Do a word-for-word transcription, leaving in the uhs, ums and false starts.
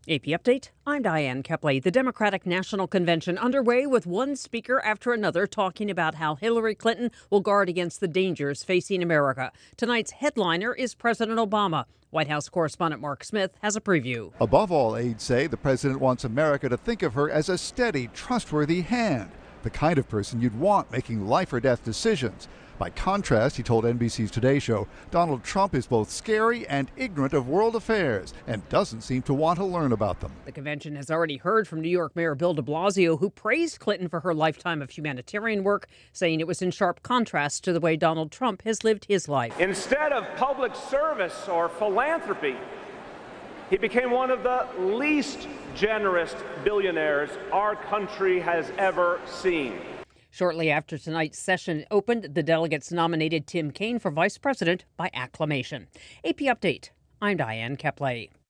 A P Update, I'm Diane Kepley. The Democratic National Convention underway with one speaker after another talking about how Hillary Clinton will guard against the dangers facing America. Tonight's headliner is President Obama. White House correspondent Mark Smith has a preview. Above all, aides say the president wants America to think of her as a steady, trustworthy hand, the kind of person you'd want making life or death decisions. By contrast, he told N B C's Today Show, Donald Trump is both scary and ignorant of world affairs and doesn't seem to want to learn about them. The convention has already heard from New York Mayor Bill de Blasio, who praised Clinton for her lifetime of humanitarian work, saying it was in sharp contrast to the way Donald Trump has lived his life. Instead of public service or philanthropy, he became one of the least generous billionaires our country has ever seen. Shortly after tonight's session opened, the delegates nominated Tim Kaine for vice president by acclamation. A P Update, I'm Diane Kepley.